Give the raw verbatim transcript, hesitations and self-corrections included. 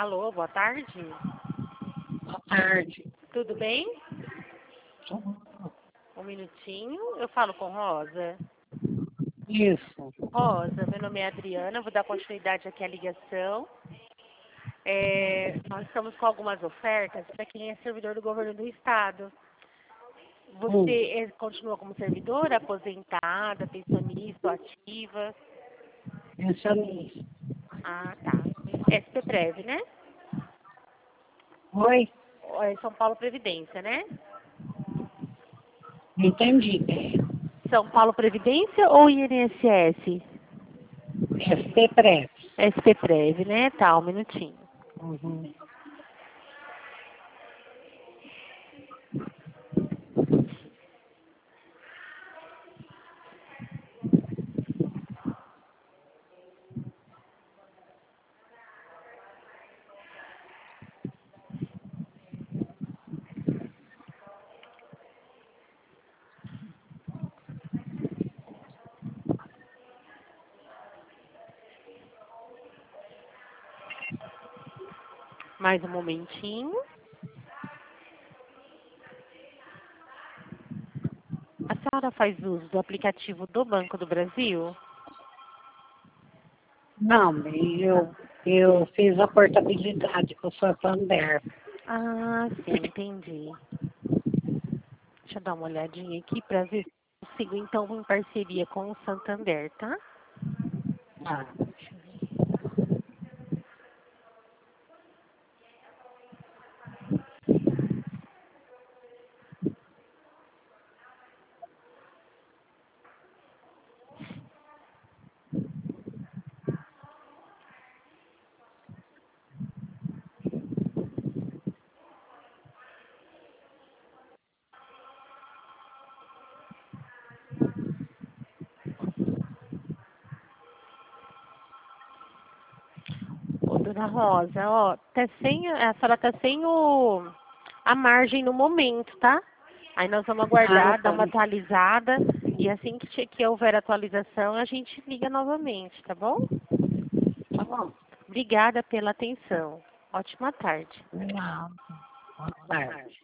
Alô, boa tarde. Boa tarde. Tudo bem? Um minutinho. Eu falo com Rosa. Isso. Rosa, meu nome é Adriana, vou dar continuidade aqui à ligação. É, nós estamos com algumas ofertas para quem é servidor do governo do estado. Você hum. continua como servidora, aposentada, pensionista, ativa? Pensionista. Ah, tá. S P Prev, né? Oi? É São Paulo Previdência, né? Entendi. São Paulo Previdência ou I N S S? S P Prev. S P Prev, né? Tá, um minutinho. Uhum. Mais um momentinho. A senhora faz uso do aplicativo do Banco do Brasil? Não, eu, eu fiz a portabilidade com o Santander. Ah, sim, entendi. Deixa eu dar uma olhadinha aqui para ver se eu consigo, então, em parceria com o Santander, tá? Ah. Ô, dona Rosa, ó, tá sem, a senhora tá sem o, a margem no momento, tá? Aí nós vamos aguardar, Ah, dar tá. uma atualizada, e assim que, che- que houver atualização, a gente liga novamente, tá bom? Tá bom. Obrigada pela atenção. Ótima tarde. Não. Boa tarde.